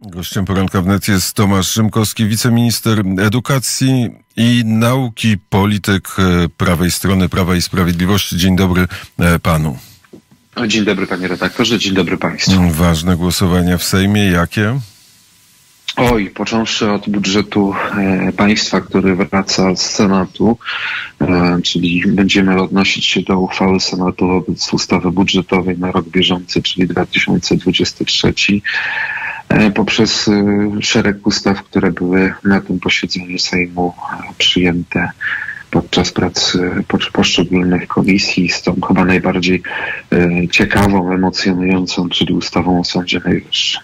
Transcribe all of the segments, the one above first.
Gościem Poranka Wnet jest Tomasz Rzymkowski, wiceminister edukacji i nauki, polityk prawej strony Prawa i Sprawiedliwości. Dzień dobry panu. Dzień dobry panie redaktorze, dzień dobry państwu. Ważne głosowania w Sejmie, jakie? Począwszy od budżetu państwa, który wraca z Senatu, czyli będziemy odnosić się do uchwały Senatu wobec ustawy budżetowej na rok bieżący, czyli 2023, poprzez szereg ustaw, które były na tym posiedzeniu Sejmu przyjęte podczas prac poszczególnych komisji, z tą chyba najbardziej ciekawą, emocjonującą, czyli ustawą o Sądzie Najwyższym.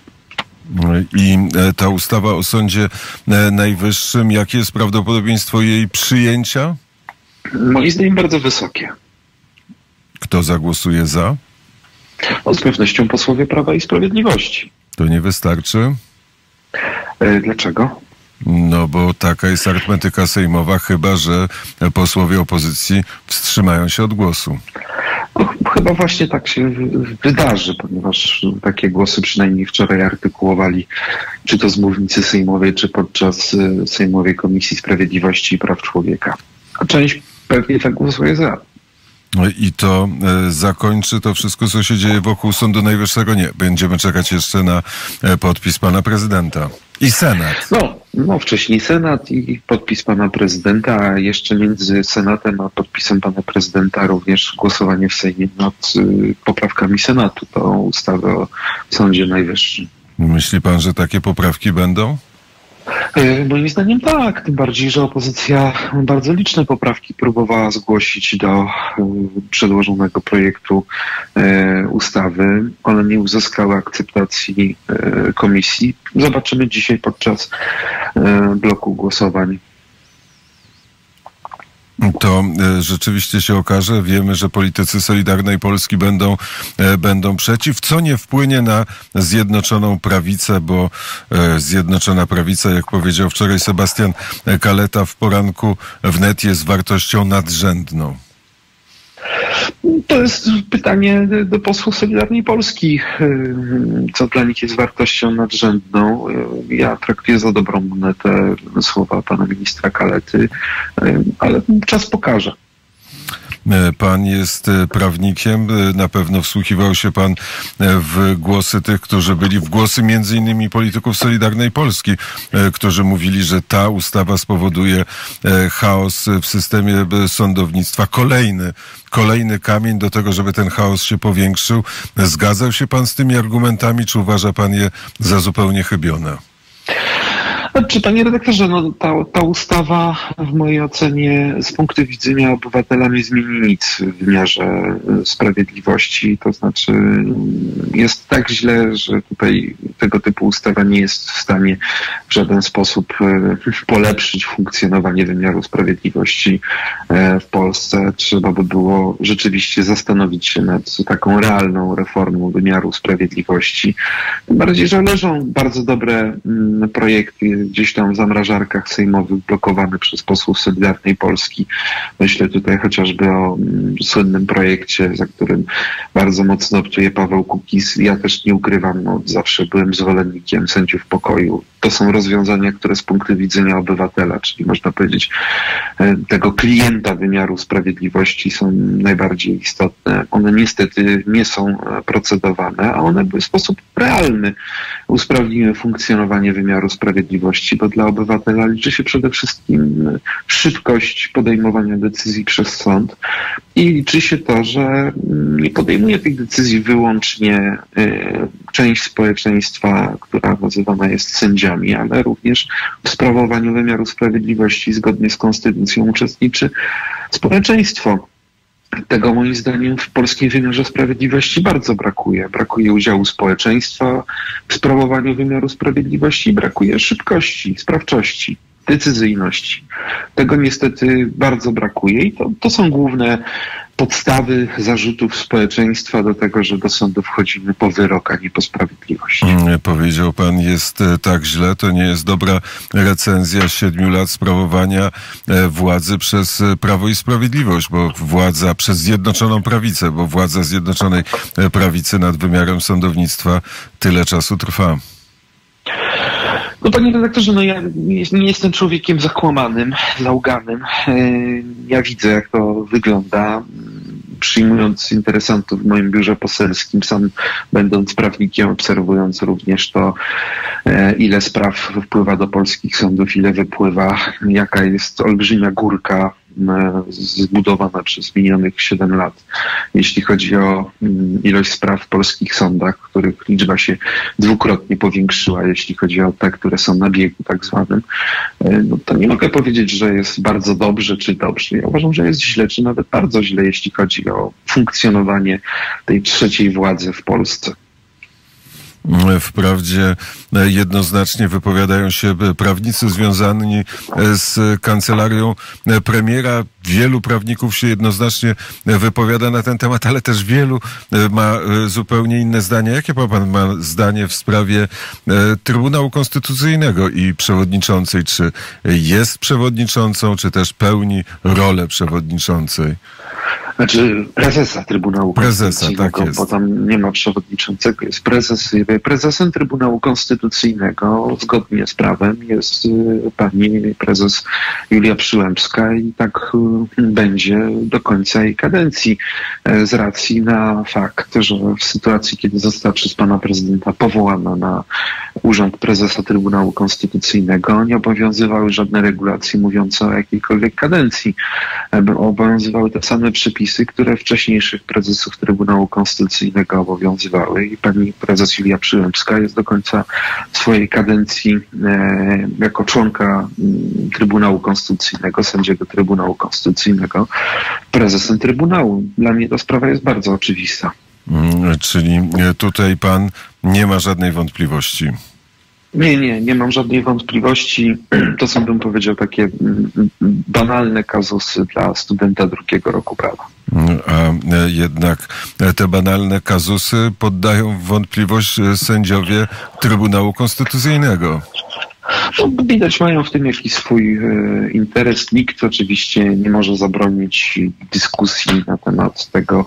I ta ustawa o Sądzie Najwyższym, jakie jest prawdopodobieństwo jej przyjęcia? Moim zdaniem bardzo wysokie. Kto zagłosuje za? Z pewnością posłowie Prawa i Sprawiedliwości. To nie wystarczy? Dlaczego? No bo taka jest arytmetyka sejmowa, chyba że posłowie opozycji wstrzymają się od głosu. Chyba właśnie tak się wydarzy, ponieważ takie głosy przynajmniej wczoraj artykułowali, czy to z mównicy sejmowej, czy podczas Sejmowej Komisji Sprawiedliwości i Praw Człowieka. A część pewnie tak głosuje za. I to zakończy to wszystko, co się dzieje wokół Sądu Najwyższego? Nie. Będziemy czekać jeszcze na podpis pana prezydenta. I Senat. No, wcześniej Senat i podpis pana prezydenta, a jeszcze między Senatem a podpisem pana prezydenta również głosowanie w Sejmie nad poprawkami Senatu do ustawy o Sądzie Najwyższym. Myśli pan, że takie poprawki będą? Moim zdaniem tak, tym bardziej, że opozycja bardzo liczne poprawki próbowała zgłosić do przedłożonego projektu ustawy. One nie uzyskały akceptacji komisji. Zobaczymy dzisiaj podczas bloku głosowań. To rzeczywiście się okaże. Wiemy, że politycy Solidarnej Polski będą przeciw, co nie wpłynie na Zjednoczoną Prawicę, bo Zjednoczona Prawica, jak powiedział wczoraj Sebastian Kaleta w Poranku Wnet, jest wartością nadrzędną. To jest pytanie do posłów Solidarnej Polski, co dla nich jest wartością nadrzędną. Ja traktuję za dobrą monetę słowa pana ministra Kalety, ale czas pokaże. Pan jest prawnikiem, na pewno wsłuchiwał się pan w głosy tych, którzy byli, w głosy między innymi polityków Solidarnej Polski, którzy mówili, że ta ustawa spowoduje chaos w systemie sądownictwa. Kolejny kamień do tego, żeby ten chaos się powiększył. Zgadzał się pan z tymi argumentami, czy uważa pan je za zupełnie chybione? Panie redaktorze, ta ustawa w mojej ocenie z punktu widzenia obywatela nie zmieni nic w wymiarze sprawiedliwości. To znaczy jest tak źle, że tutaj tego typu ustawa nie jest w stanie w żaden sposób polepszyć funkcjonowanie wymiaru sprawiedliwości w Polsce. Trzeba by było rzeczywiście zastanowić się nad taką realną reformą wymiaru sprawiedliwości. Tym bardziej, że leżą bardzo dobre projekty gdzieś tam w zamrażarkach sejmowych blokowane przez posłów Solidarnej Polski. Myślę tutaj chociażby o słynnym projekcie, za którym bardzo mocno optuje Paweł Kukiz. Ja też nie ukrywam, zawsze byłem zwolennikiem sędziów pokoju. To są rozwiązania, które z punktu widzenia obywatela, czyli można powiedzieć tego klienta wymiaru sprawiedliwości, są najbardziej istotne. One niestety nie są procedowane, a one w sposób realny usprawniły funkcjonowanie wymiaru sprawiedliwości, bo dla obywatela liczy się przede wszystkim szybkość podejmowania decyzji przez sąd i liczy się to, że nie podejmuje tych decyzji wyłącznie część społeczeństwa, która nazywana jest sędziami, ale również w sprawowaniu wymiaru sprawiedliwości zgodnie z konstytucją uczestniczy społeczeństwo. Tego moim zdaniem w polskim wymiarze sprawiedliwości bardzo brakuje. Brakuje udziału społeczeństwa w sprawowaniu wymiaru sprawiedliwości, brakuje szybkości, sprawczości, decyzyjności. Tego niestety bardzo brakuje i to są główne podstawy zarzutów społeczeństwa do tego, że do sądu wchodzimy po wyrok, a nie po sprawiedliwość. Powiedział pan, jest tak źle, to nie jest dobra recenzja 7 lat sprawowania władzy przez Prawo i Sprawiedliwość, bo władza przez Zjednoczoną Prawicę, bo władza Zjednoczonej Prawicy nad wymiarem sądownictwa tyle czasu trwa. No panie redaktorze, no ja nie jestem człowiekiem zakłamanym, zauganym. Ja widzę, jak to wygląda. Przyjmując interesantów w moim biurze poselskim, sam będąc prawnikiem, obserwując również to, ile spraw wpływa do polskich sądów, ile wypływa, jaka jest olbrzymia górka zbudowana przez minionych 7 lat, jeśli chodzi o ilość spraw w polskich sądach, których liczba się dwukrotnie powiększyła, jeśli chodzi o te, które są na biegu tak zwanym, no to nie mogę powiedzieć, że jest bardzo dobrze czy dobrze. Ja uważam, że jest źle, czy nawet bardzo źle, jeśli chodzi o funkcjonowanie tej trzeciej władzy w Polsce. Wprawdzie jednoznacznie wypowiadają się prawnicy związani z kancelarią premiera. Wielu prawników się jednoznacznie wypowiada na ten temat, ale też wielu ma zupełnie inne zdania. Jakie pan ma zdanie w sprawie Trybunału Konstytucyjnego i przewodniczącej? Czy jest przewodniczącą, czy też pełni rolę przewodniczącej? Znaczy prezesa Trybunału Konstytucyjnego, tak jest. Bo tam nie ma przewodniczącego, jest prezes. Prezesem Trybunału Konstytucyjnego zgodnie z prawem jest pani prezes Julia Przyłębska i tak będzie do końca jej kadencji z racji na fakt, że w sytuacji, kiedy została przez pana prezydenta powołana na urząd prezesa Trybunału Konstytucyjnego, nie obowiązywały żadne regulacje mówiące o jakiejkolwiek kadencji. Obowiązywały te same przepisy, które wcześniejszych prezesów Trybunału Konstytucyjnego obowiązywały i pani prezes Julia Przyłębska jest do końca swojej kadencji jako członka Trybunału Konstytucyjnego, sędziego Trybunału Konstytucyjnego, prezesem Trybunału. Dla mnie ta sprawa jest bardzo oczywista. Czyli tutaj pan nie ma żadnej wątpliwości. Nie mam żadnej wątpliwości. To są, bym powiedział, takie banalne kazusy dla studenta drugiego roku prawa. A jednak te banalne kazusy poddają w wątpliwość sędziowie Trybunału Konstytucyjnego. No, widać, mają w tym jakiś swój interes. Nikt oczywiście nie może zabronić dyskusji na temat tego,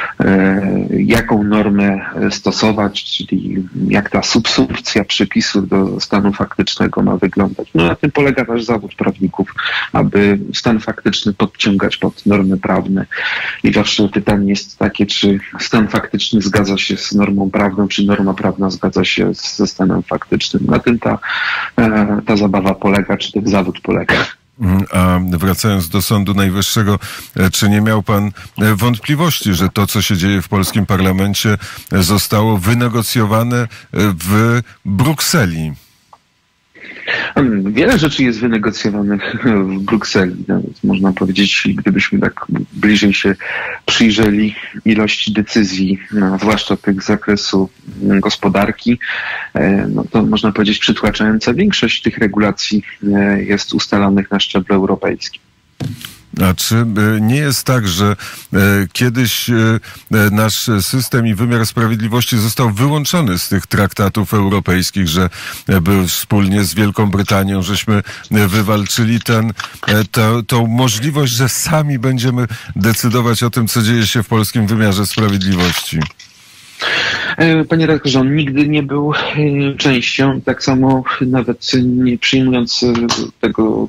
jaką normę stosować, czyli jak ta subsumpcja przepisów do stanu faktycznego ma wyglądać. No, na tym polega nasz zawód prawników, aby stan faktyczny podciągać pod normy prawne. I zawsze pytanie jest takie, czy stan faktyczny zgadza się z normą prawną, czy norma prawna zgadza się ze stanem faktycznym. Na tym ta zabawa polega, czy ten zawód polega. A wracając do Sądu Najwyższego, czy nie miał pan wątpliwości, że to, co się dzieje w polskim parlamencie, zostało wynegocjowane w Brukseli? Wiele rzeczy jest wynegocjowanych w Brukseli. Nawet można powiedzieć, gdybyśmy tak bliżej się przyjrzeli ilości decyzji, zwłaszcza tych z zakresu gospodarki, no to można powiedzieć przytłaczająca większość tych regulacji jest ustalanych na szczeblu europejskim. A czy nie jest tak, że kiedyś nasz system i wymiar sprawiedliwości został wyłączony z tych traktatów europejskich, że wspólnie z Wielką Brytanią żeśmy wywalczyli tą możliwość, że sami będziemy decydować o tym, co dzieje się w polskim wymiarze sprawiedliwości? Panie redaktorze, on nigdy nie był częścią, tak samo nawet nie przyjmując tego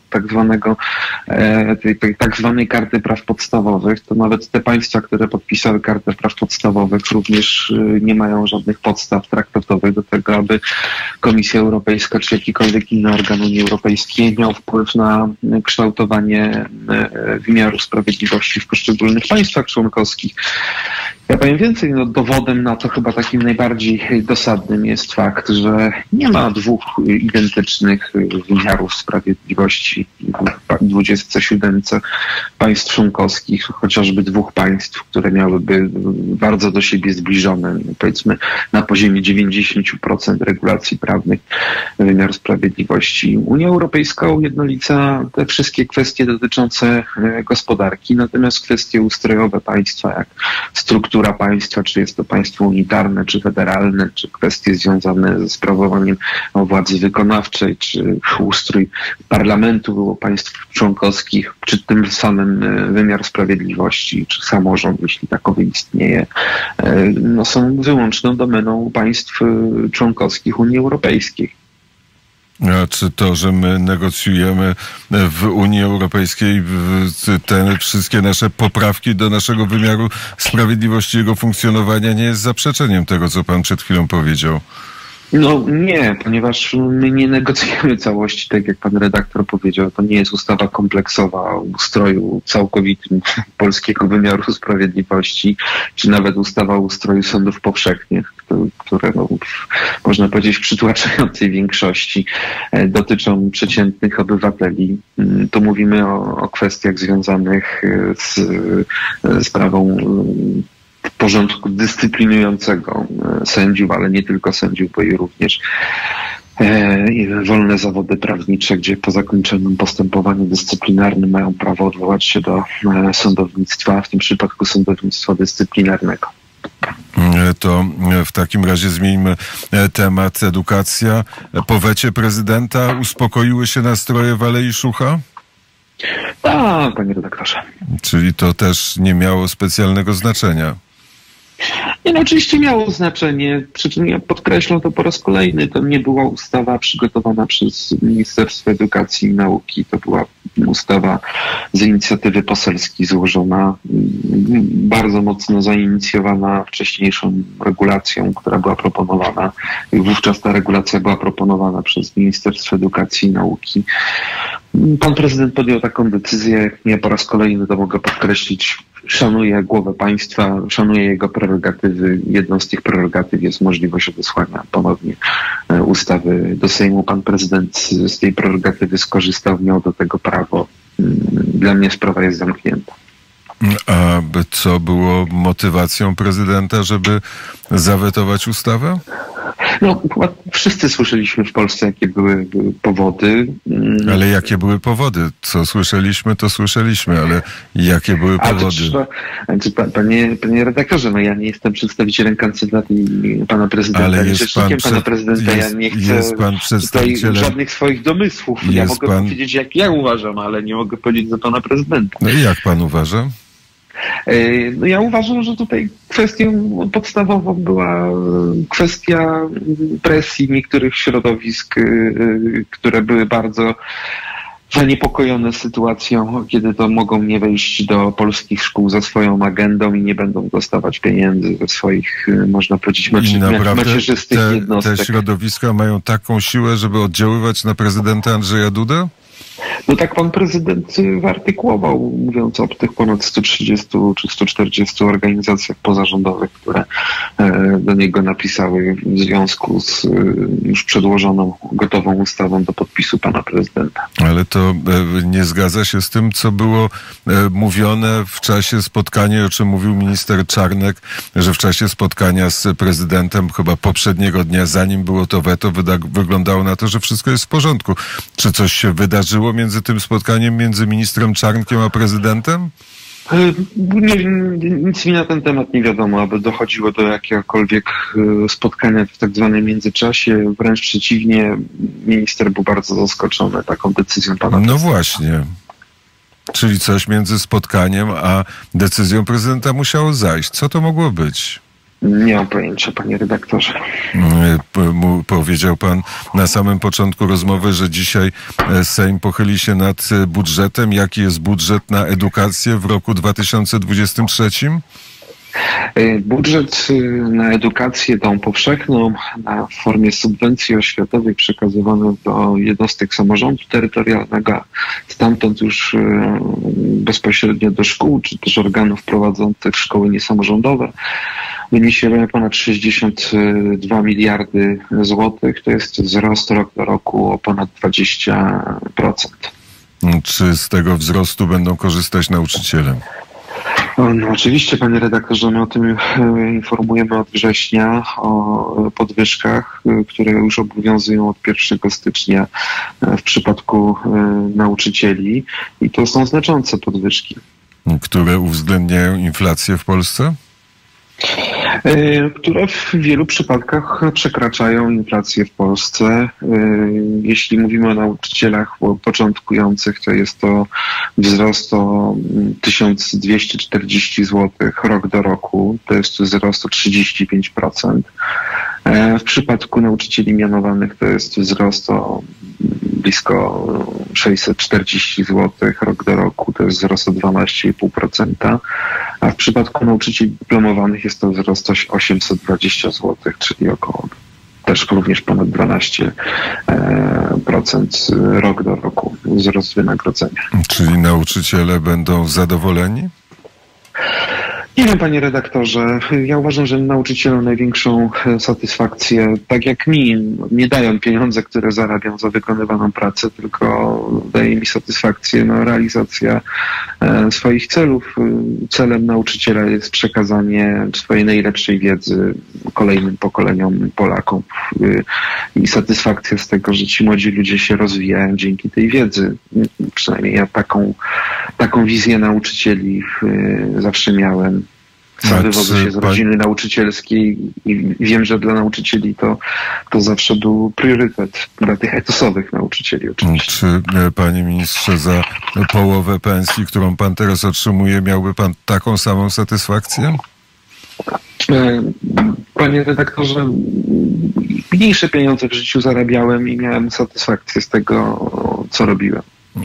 tej tak zwanej karty praw podstawowych, to nawet te państwa, które podpisały kartę praw podstawowych, również nie mają żadnych podstaw traktatowych do tego, aby Komisja Europejska czy jakikolwiek inny organ Unii Europejskiej miał wpływ na kształtowanie wymiaru sprawiedliwości w poszczególnych państwach członkowskich. Ja powiem więcej, dowodem na to chyba takim najbardziej dosadnym jest fakt, że nie ma dwóch identycznych wymiarów sprawiedliwości w 27 państw członkowskich, chociażby dwóch państw, które miałyby bardzo do siebie zbliżone, powiedzmy na poziomie 90% regulacji prawnych wymiaru sprawiedliwości. Unia Europejska ujednolica te wszystkie kwestie dotyczące gospodarki, natomiast kwestie ustrojowe państwa, jak struktura państwa, czy jest to państwo unitarne, czy federalne, czy kwestie związane ze sprawowaniem władzy wykonawczej, czy ustrój parlamentu państw członkowskich, czy tym samym wymiar sprawiedliwości, czy samorząd, jeśli takowy istnieje, są wyłączną domeną państw członkowskich Unii Europejskiej. A czy to, że my negocjujemy w Unii Europejskiej te wszystkie nasze poprawki do naszego wymiaru sprawiedliwości, jego funkcjonowania, nie jest zaprzeczeniem tego, co pan przed chwilą powiedział? No nie, ponieważ my nie negocjujemy całości, tak jak pan redaktor powiedział. To nie jest ustawa kompleksowa o ustroju całkowitym polskiego wymiaru sprawiedliwości, czy nawet ustawa o ustroju sądów powszechnych, które można powiedzieć w przytłaczającej większości dotyczą przeciętnych obywateli. Tu mówimy o kwestiach związanych z sprawą porządku dyscyplinującego sędziów, ale nie tylko sędziów, bo i również wolne zawody prawnicze, gdzie po zakończonym postępowaniu dyscyplinarnym mają prawo odwołać się do sądownictwa, w tym przypadku sądownictwa dyscyplinarnego. To w takim razie zmieńmy temat. Edukacja. Po wecie prezydenta uspokoiły się nastroje w Alei Szucha? Tak, panie redaktorze. Czyli to też nie miało specjalnego znaczenia. Nie, no oczywiście miało znaczenie, przy czym ja podkreślam to po raz kolejny, to nie była ustawa przygotowana przez Ministerstwo Edukacji i Nauki, to była ustawa z inicjatywy poselskiej złożona, bardzo mocno zainicjowana wcześniejszą regulacją, która była proponowana. I wówczas ta regulacja była proponowana przez Ministerstwo Edukacji i Nauki. Pan prezydent podjął taką decyzję, ja po raz kolejny to mogę podkreślić, szanuję głowę państwa, szanuję jego prerogatywy. Jedną z tych prerogatyw jest możliwość odesłania ponownie ustawy do Sejmu. Pan prezydent z tej prerogatywy skorzystał, miał do tego prawo. Dla mnie sprawa jest zamknięta. A co było motywacją prezydenta, żeby zawetować ustawę? No, wszyscy słyszeliśmy w Polsce, jakie były powody. Ale jakie były powody? Co słyszeliśmy, to słyszeliśmy, ale jakie były powody? Panie redaktorze, no ja nie jestem przedstawicielem kancelarii pana prezydenta, ale jest rzecznikiem pana prezydenta, ja nie chcę tutaj żadnych swoich domysłów. Ja mogę powiedzieć, jak ja uważam, ale nie mogę powiedzieć za pana prezydenta. No i jak pan uważa? No ja uważam, że tutaj kwestią podstawową była kwestia presji niektórych środowisk, które były bardzo zaniepokojone sytuacją, kiedy to mogą nie wejść do polskich szkół za swoją agendą i nie będą dostawać pieniędzy ze swoich, można powiedzieć, macierzystych jednostek. Te środowiska mają taką siłę, żeby oddziaływać na prezydenta Andrzeja Dudę? No tak pan prezydent wyartykułował, mówiąc o tych ponad 130 czy 140 organizacjach pozarządowych, które do niego napisały w związku z już przedłożoną, gotową ustawą do podpisu pana prezydenta. Ale to nie zgadza się z tym, co było mówione w czasie spotkania, o czym mówił minister Czarnek, że w czasie spotkania z prezydentem chyba poprzedniego dnia, zanim było to weto, wyglądało na to, że wszystko jest w porządku. Czy coś się wydarzyło między tym spotkaniem, między ministrem Czarnkiem a prezydentem? Nic mi na ten temat nie wiadomo, aby dochodziło do jakiegokolwiek spotkania w tak zwanym międzyczasie. Wręcz przeciwnie, minister był bardzo zaskoczony taką decyzją pana prezydenta. No właśnie. Czyli coś między spotkaniem a decyzją prezydenta musiało zajść. Co to mogło być? Nie mam pojęcia, panie redaktorze. Powiedział pan na samym początku rozmowy, że dzisiaj Sejm pochyli się nad budżetem. Jaki jest budżet na edukację w roku 2023? Budżet na edukację tą powszechną na formie subwencji oświatowej przekazywany do jednostek samorządu terytorialnego, stamtąd już bezpośrednio do szkół, czy też organów prowadzących szkoły niesamorządowe, wyniesie ponad 62 miliardy złotych. To jest wzrost rok do roku o ponad 20%. Czy z tego wzrostu będą korzystać nauczyciele? No, oczywiście, panie redaktorze, my o tym informujemy od września, o podwyżkach, które już obowiązują od 1 stycznia w przypadku nauczycieli i to są znaczące podwyżki. Które uwzględniają inflację w Polsce? Które w wielu przypadkach przekraczają inflację w Polsce. Jeśli mówimy o nauczycielach początkujących, to jest to wzrost o 1240 zł rok do roku. To jest wzrost o 35%. W przypadku nauczycieli mianowanych to jest wzrost o blisko 640 zł rok do roku, to jest wzrost o 12,5%, a w przypadku nauczycieli dyplomowanych jest to wzrost 820 zł, czyli około też również ponad 12% rok do roku wzrost wynagrodzenia. Czyli nauczyciele będą zadowoleni? Nie wiem, panie redaktorze. Ja uważam, że nauczycielom największą satysfakcję, tak jak mi, nie dają pieniądze, które zarabiam za wykonywaną pracę, tylko daje mi satysfakcję realizacja swoich celów. Celem nauczyciela jest przekazanie swojej najlepszej wiedzy kolejnym pokoleniom Polaków i satysfakcja z tego, że ci młodzi ludzie się rozwijają dzięki tej wiedzy. Przynajmniej ja taką wizję nauczycieli zawsze miałem. Sam wywodzę się z rodziny nauczycielskiej i wiem, że dla nauczycieli to zawsze był priorytet, dla tych etosowych nauczycieli oczywiście. Czy, panie ministrze, za połowę pensji, którą pan teraz otrzymuje, miałby pan taką samą satysfakcję? Panie redaktorze, mniejsze pieniądze w życiu zarabiałem i miałem satysfakcję z tego, co robiłem.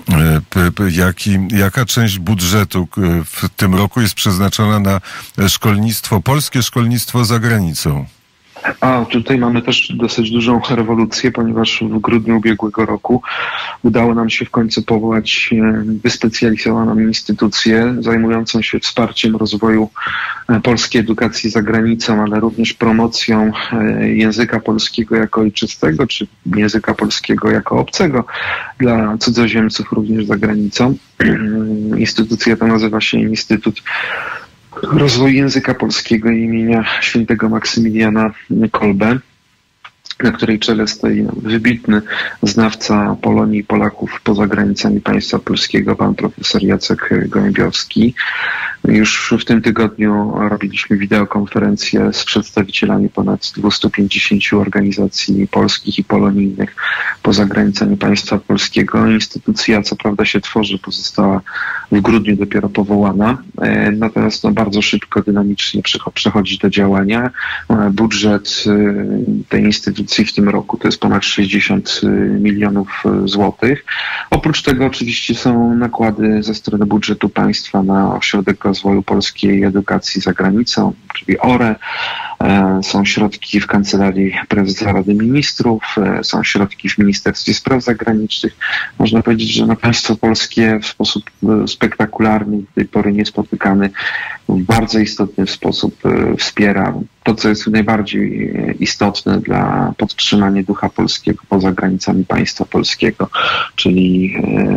Jaka część budżetu w tym roku jest przeznaczona na szkolnictwo, polskie szkolnictwo za granicą? A tutaj mamy też dosyć dużą rewolucję, ponieważ w grudniu ubiegłego roku udało nam się w końcu powołać wyspecjalizowaną instytucję zajmującą się wsparciem rozwoju polskiej edukacji za granicą, ale również promocją języka polskiego jako ojczystego, czy języka polskiego jako obcego dla cudzoziemców również za granicą. Instytucja ta nazywa się Instytut Rozwoju Języka Polskiego imienia świętego Maksymiliana Kolbe, na której czele stoi wybitny znawca Polonii i Polaków poza granicami państwa polskiego, pan profesor Jacek Gołębiowski. Już w tym tygodniu robiliśmy wideokonferencję z przedstawicielami ponad 250 organizacji polskich i polonijnych poza granicami państwa polskiego. Instytucja co prawda się tworzy, bo została w grudniu dopiero powołana, natomiast bardzo szybko, dynamicznie przechodzi do działania. Budżet tej instytucji w tym roku to jest ponad 60 milionów złotych. Oprócz tego oczywiście są nakłady ze strony budżetu państwa na Ośrodek Rozwoju Polskiej Edukacji za Granicą, czyli ORE. Są środki w Kancelarii Prezesa Rady Ministrów, są środki w Ministerstwie Spraw Zagranicznych. Można powiedzieć, że państwo polskie w sposób spektakularny, do tej pory niespotykany, w bardzo istotny sposób wspiera to, co jest najbardziej istotne dla podtrzymania ducha polskiego poza granicami państwa polskiego, czyli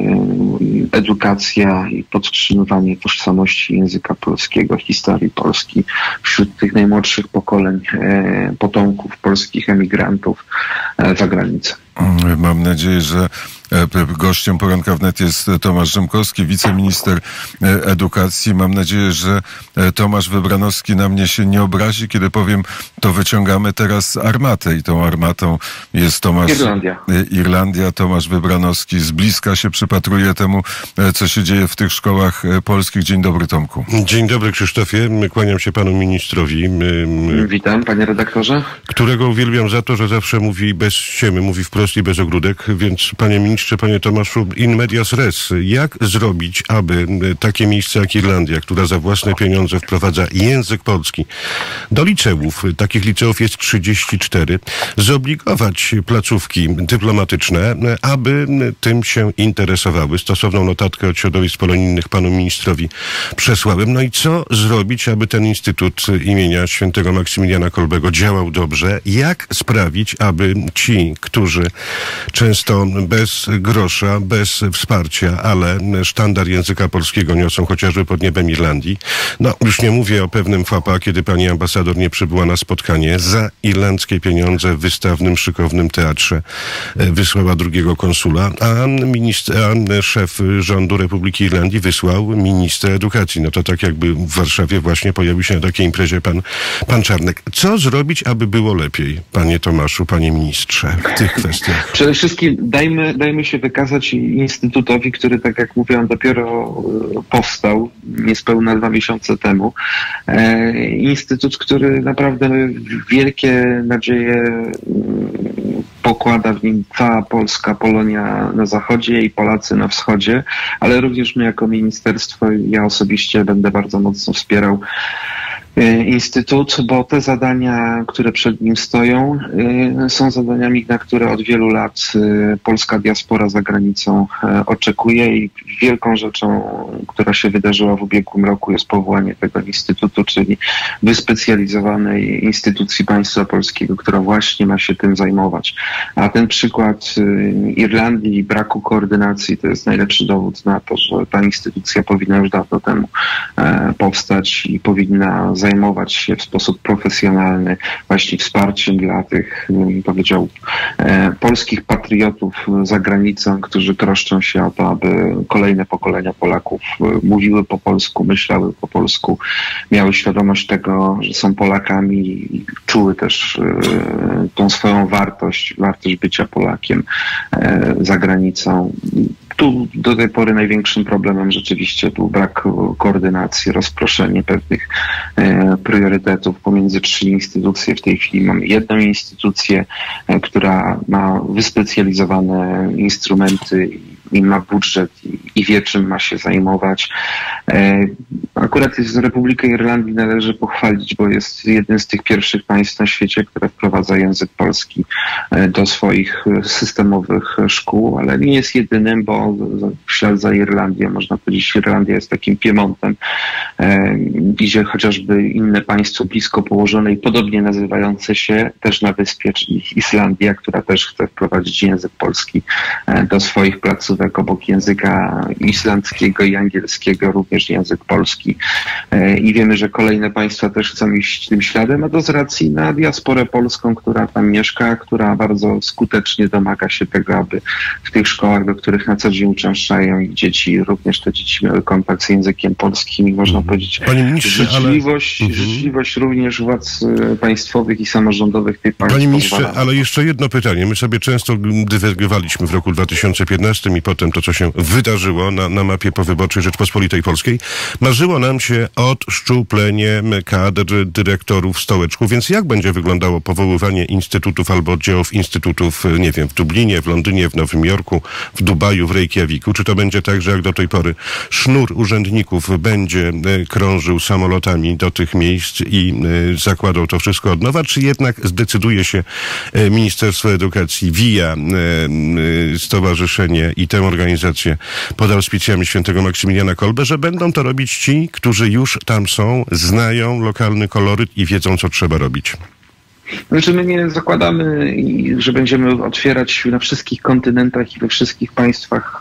edukacja i podtrzymywanie tożsamości języka polskiego, historii Polski wśród tych najmłodszych pokoleń potomków polskich emigrantów za granicę. Mam nadzieję, że gościem Poranka Wnet jest Tomasz Rzymkowski, wiceminister edukacji. Mam nadzieję, że Tomasz Wybranowski na mnie się nie obrazi, kiedy powiem, to wyciągamy teraz armatę i tą armatą jest Irlandia. Tomasz Wybranowski z bliska się przypatruje temu, co się dzieje w tych szkołach polskich. Dzień dobry, Tomku. Dzień dobry, Krzysztofie. Kłaniam się panu ministrowi. Witam, panie redaktorze. Którego uwielbiam za to, że zawsze mówi bez ściemy, mówi wprost i bez ogródek, więc panie ministrze, panie Tomaszu, in medias res. Jak zrobić, aby takie miejsce jak Irlandia, która za własne pieniądze wprowadza język polski do liceów, takich liceów jest 34, zobligować placówki dyplomatyczne, aby tym się interesowały. Stosowną notatkę od środowisk polonijnych panu ministrowi przesłałem. No i co zrobić, aby ten Instytut imienia świętego Maksymiliana Kolbego działał dobrze? Jak sprawić, aby ci, którzy często bez grosza, bez wsparcia, ale sztandar języka polskiego niosą chociażby pod niebem Irlandii. No, już nie mówię o pewnym fapa, kiedy pani ambasador nie przybyła na spotkanie za irlandzkie pieniądze w wystawnym, szykownym teatrze wysłała drugiego konsula, a szef rządu Republiki Irlandii wysłał ministra edukacji. No to tak jakby w Warszawie właśnie pojawił się na takiej imprezie pan Czarnek. Co zrobić, aby było lepiej, panie Tomaszu, panie ministrze, w tych kwestiach? Przede wszystkim dajmy się wykazać instytutowi, który, tak jak mówiłem, dopiero powstał niespełna 2 miesiące temu. Instytut, który naprawdę wielkie nadzieje pokłada w nim cała Polska, Polonia na zachodzie i Polacy na wschodzie, ale również my jako ministerstwo, ja osobiście będę bardzo mocno wspierał Instytut, bo te zadania, które przed nim stoją, są zadaniami, na które od wielu lat polska diaspora za granicą oczekuje i wielką rzeczą, która się wydarzyła w ubiegłym roku, jest powołanie tego Instytutu, czyli wyspecjalizowanej instytucji państwa polskiego, która właśnie ma się tym zajmować. A ten przykład Irlandii i braku koordynacji to jest najlepszy dowód na to, że ta instytucja powinna już dawno temu powstać i powinna zajmować się w sposób profesjonalny właśnie wsparciem dla tych, powiedział, polskich patriotów za granicą, którzy troszczą się o to, aby kolejne pokolenia Polaków mówiły po polsku, myślały po polsku, miały świadomość tego, że są Polakami i czuły też tą swoją wartość bycia Polakiem za granicą. Tu do tej pory największym problemem rzeczywiście był brak koordynacji, rozproszenie pewnych priorytetów pomiędzy 3 instytucje. W tej chwili mamy jedną instytucję, która ma wyspecjalizowane instrumenty i ma budżet i wie, czym ma się zajmować. Akurat Republikę Irlandii należy pochwalić, bo jest jednym z tych pierwszych państw na świecie, które wprowadza język polski do swoich systemowych szkół, ale nie jest jedynym, bo w ślad za Irlandią, można powiedzieć, Irlandia jest takim Piemontem, gdzie chociażby inne państwo blisko położone i podobnie nazywające się też na wyspie, czyli Islandia, która też chce wprowadzić język polski do swoich placówek obok języka islandzkiego i angielskiego, również język polski. I wiemy, że kolejne państwa też chcą iść tym śladem, a to z racji na diasporę polską, która tam mieszka, która bardzo skutecznie domaga się tego, aby w tych szkołach, do których na co dzień uczęszczają ich dzieci, również te dzieci miały kontakt z językiem polskim i można powiedzieć, życzliwość również władz państwowych i samorządowych tych państw. Panie ministrze, ale jeszcze jedno pytanie. My sobie często dywagowaliśmy w roku 2015 i potem to, co się wydarzyło na mapie powyborczej Rzeczpospolitej Polskiej. Marzyło nam się odszczuplenie kadr dyrektorów stołeczków, więc jak będzie wyglądało powoływanie instytutów albo oddziałów instytutów, nie wiem, w Dublinie, w Londynie, w Nowym Jorku, w Dubaju, w Reykjaviku? Czy to będzie tak, że jak do tej pory sznur urzędników będzie krążył samolotami do tych miejsc i zakładał to wszystko od nowa, czy jednak zdecyduje się Ministerstwo Edukacji via stowarzyszenie i tę organizację pod auspicjami świętego Maksymiliana Kolbe, że będą to robić ci, którzy już tam są, znają lokalny koloryt i wiedzą, co trzeba robić? Znaczy my nie zakładamy, że będziemy otwierać na wszystkich kontynentach i we wszystkich państwach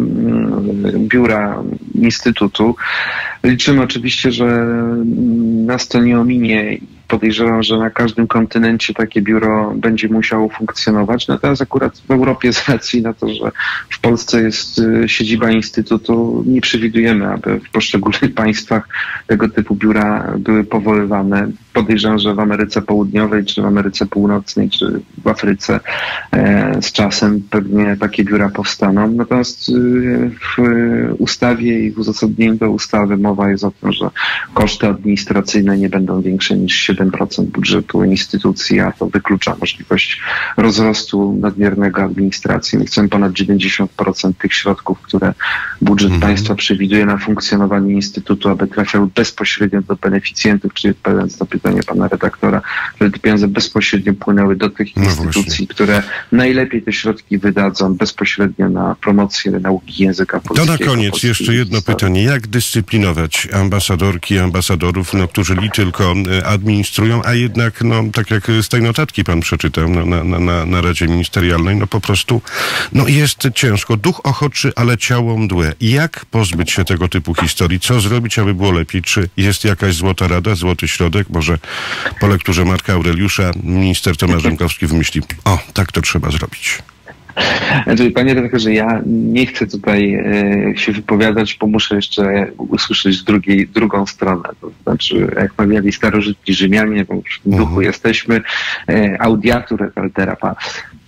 biura Instytutu. Liczymy oczywiście, że nas to nie ominie. Podejrzewam, że na każdym kontynencie takie biuro będzie musiało funkcjonować. Natomiast akurat w Europie z racji na to, że w Polsce jest siedziba Instytutu, nie przewidujemy, aby w poszczególnych państwach tego typu biura były powoływane. Podejrzewam, że w Ameryce Południowej, czy w Ameryce Północnej, czy w Afryce z czasem pewnie takie biura powstaną. Natomiast w ustawie i w uzasadnieniu do ustawy mowa jest o tym, że koszty administracyjne nie będą większe niż 7% budżetu instytucji, a to wyklucza możliwość rozrostu nadmiernego administracji. My chcemy ponad 90% tych środków, które budżet państwa przewiduje na funkcjonowanie instytutu, aby trafiały bezpośrednio do beneficjentów, czyli odpowiadając na pytanie pana redaktora, żeby te pieniądze bezpośrednio płynęły do tych instytucji, które najlepiej te środki wydadzą bezpośrednio na promocję nauki języka polskiego. To na koniec jeszcze jedno pytanie. Jak dyscyplinować ambasadorki i ambasadorów, którzy tylko administrują, a jednak, tak jak z tej notatki pan przeczytał na Radzie Ministerialnej, po prostu jest ciężko. Duch ochoczy, ale ciało mdłe. Jak pozbyć się tego typu historii? Co zrobić, aby było lepiej? Czy jest jakaś złota rada, złoty środek? Może po lekturze Marka Aureliusza minister Tomasz Rzymkowski wymyśli, tak to trzeba zrobić. Panie redaktorze, ja nie chcę tutaj się wypowiadać, bo muszę jeszcze usłyszeć drugą stronę. To znaczy, jak mawiali starożytni Rzymianie, bo w duchu jesteśmy, audiatur et altera.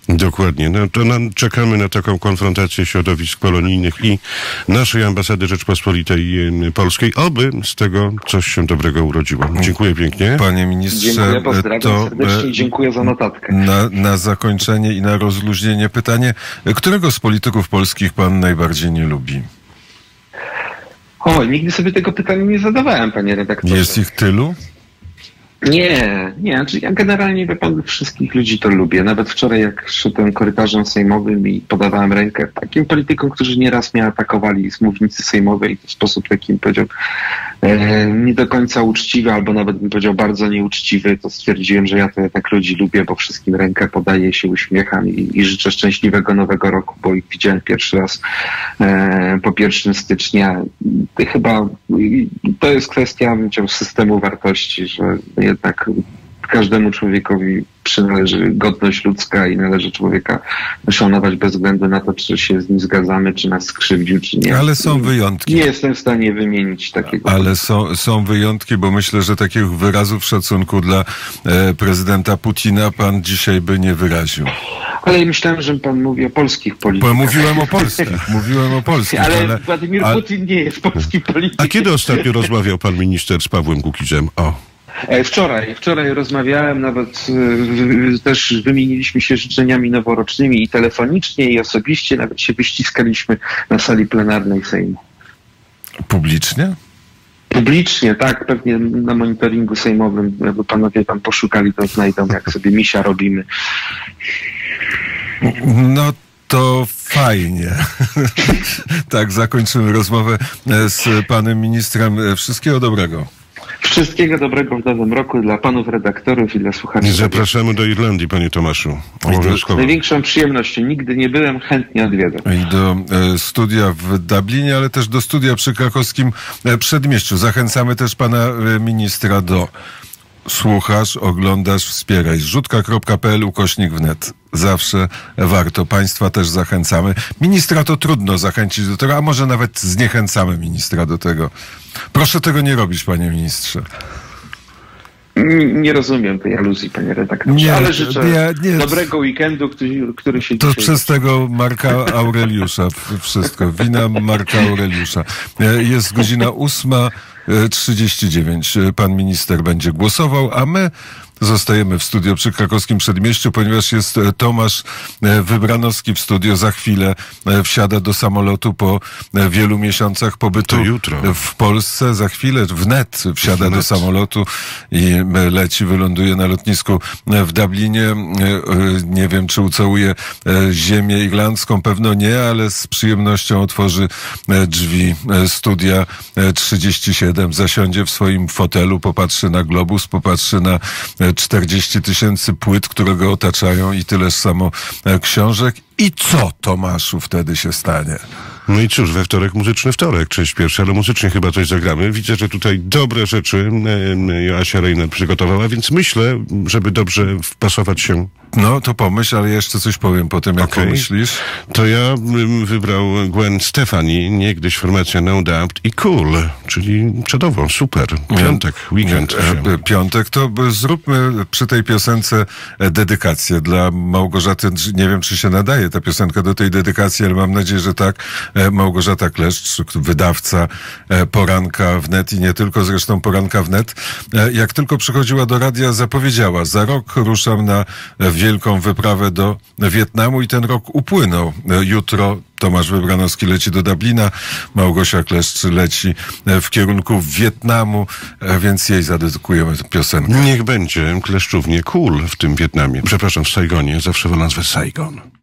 Dokładnie. No to czekamy na taką konfrontację środowisk polonijnych i naszej ambasady Rzeczpospolitej Polskiej. Oby z tego coś się dobrego urodziło. Dziękuję pięknie. Panie ministrze, Dziękuję, pozdrawiam serdecznie i dziękuję za notatkę. Na zakończenie i na rozluźnienie pytanie, którego z polityków polskich pan najbardziej nie lubi? O, nigdy sobie tego pytania nie zadawałem, panie redaktorze. Jest ich tylu? Nie. Znaczy ja generalnie, wie pan, wszystkich ludzi to lubię. Nawet wczoraj, jak szedłem korytarzem sejmowym i podawałem rękę takim politykom, którzy nieraz mnie atakowali z mównicy sejmowej w sposób takim, powiedział, nie do końca uczciwy, albo nawet bym powiedział bardzo nieuczciwy, to stwierdziłem, że ja to tak ludzi lubię, bo wszystkim rękę podaję, się uśmiecham i życzę szczęśliwego nowego roku, bo ich widziałem pierwszy raz po 1 stycznia. Chyba to jest kwestia, bym powiedział, systemu wartości, że jednak każdemu człowiekowi przynależy godność ludzka i należy człowieka szanować bez względu na to, czy się z nim zgadzamy, czy nas skrzywdził, czy nie. Ale są wyjątki. Nie jestem w stanie wymienić takiego. Ale są wyjątki, bo myślę, że takich wyrazów szacunku dla prezydenta Putina pan dzisiaj by nie wyraził. Ale myślałem, że pan mówi o polskich politykach. Bo mówiłem o polskich. Ale Władimir Putin nie jest polskim politykiem. A kiedy ostatnio rozmawiał pan minister z Pawłem Kukizem? Wczoraj rozmawiałem, nawet też wymieniliśmy się życzeniami noworocznymi i telefonicznie, i osobiście, nawet się wyściskaliśmy na sali plenarnej Sejmu. Publicznie? Publicznie, tak, pewnie na monitoringu sejmowym, jakby panowie tam poszukali, to znajdą, jak sobie misia robimy. No to fajnie. Tak, zakończymy rozmowę z panem ministrem. Wszystkiego dobrego. Wszystkiego dobrego w nowym roku dla panów redaktorów i dla słuchaczy. Zapraszamy do Irlandii, panie Tomaszu. Z największą przyjemnością. Nigdy nie byłem, chętnie odwiedzę. I do studia w Dublinie, ale też do studia przy krakowskim Przedmieściu. Zachęcamy też pana ministra do słuchasz, oglądasz, wspieraj. Zrzutka.pl/wnet. Zawsze warto. Państwa też zachęcamy. Ministra to trudno zachęcić do tego, a może nawet zniechęcamy ministra do tego. Proszę tego nie robić, panie ministrze. Nie rozumiem tej aluzji, panie redaktorze, ale życzę dobrego weekendu, który się to dzisiaj... przez tego Marka Aureliusza wszystko. Wina Marka Aureliusza. Jest godzina 8:39. Pan minister będzie głosował, a my zostajemy w studio przy krakowskim Przedmieściu, ponieważ jest Tomasz Wybranowski w studio. Za chwilę wsiada do samolotu po wielu miesiącach pobytu w Polsce. Za chwilę wnet wsiada do samolotu i wyląduje na lotnisku w Dublinie. Nie wiem, czy ucałuje ziemię irlandzką. Pewno nie, ale z przyjemnością otworzy drzwi studia 37. Zasiądzie w swoim fotelu, popatrzy na globus, popatrzy na 40 000 płyt, które go otaczają i tyleż samo książek. I co, Tomaszu, wtedy się stanie? No i cóż, we wtorek muzyczny wtorek, część pierwsza, ale muzycznie chyba coś zagramy. Widzę, że tutaj dobre rzeczy Joasia Reiner przygotowała, więc myślę, żeby dobrze wpasować się. No to pomyśl, ale jeszcze coś powiem potem, jak pomyślisz. To ja bym wybrał Gwen Stefani, niegdyś formacja No Doubt i Cool, czyli czadowo, super. Piątek, weekend. Piątek, to zróbmy przy tej piosence dedykację dla Małgorzaty. Nie wiem, czy się nadaje ta piosenka do tej dedykacji, ale mam nadzieję, że tak. Małgorzata Kleszcz, wydawca Poranka Wnet i nie tylko, zresztą Poranka Wnet. Jak tylko przychodziła do radia, zapowiedziała: za rok ruszam na wielką wyprawę do Wietnamu i ten rok upłynął. Jutro Tomasz Wybranowski leci do Dublina, Małgosia Kleszcz leci w kierunku Wietnamu, więc jej zadedykujemy tę piosenkę. Niech będzie kleszczównie Cool w tym Wietnamie. Przepraszam, w Saigonie. Zawsze wolę nazwę Saigon.